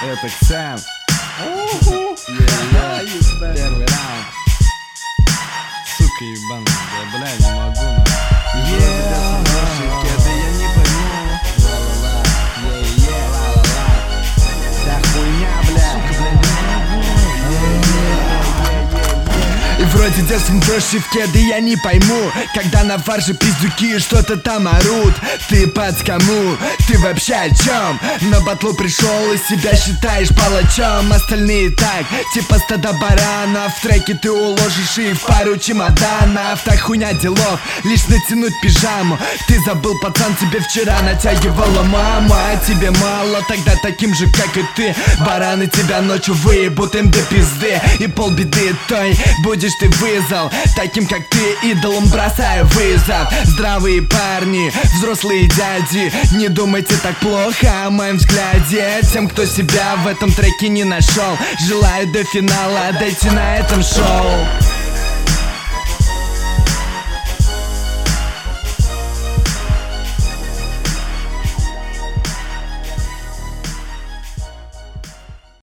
Это Ксен. Первый раунд. Сука ебаная, да, бля, не могу, Кеды я не пойму. Вся хуйня, бля. И вроде девством дрожь в кеды я не пойму, когда на фарше пиздюки что-то там орут. Ты под кому? Ты вообще о чем? На батлу пришел и себя считаешь палачом. Остальные так, типа стада баранов. В треке ты уложишь и в пару чемоданов. Так хуйня делов, лишь натянуть пижаму. Ты забыл, пацан, тебе вчера натягивала мама. А тебе мало, тогда таким же, как и ты. Бараны тебя ночью выебут им до пизды. И полбеды той будешь ты вызов. Таким как ты идолом бросаю вызов. Здравые парни, взрослые дяди, не думайте так плохо о моем взгляде. Тем, кто себя в этом треке не нашел, желаю до финала дойти на этом шоу.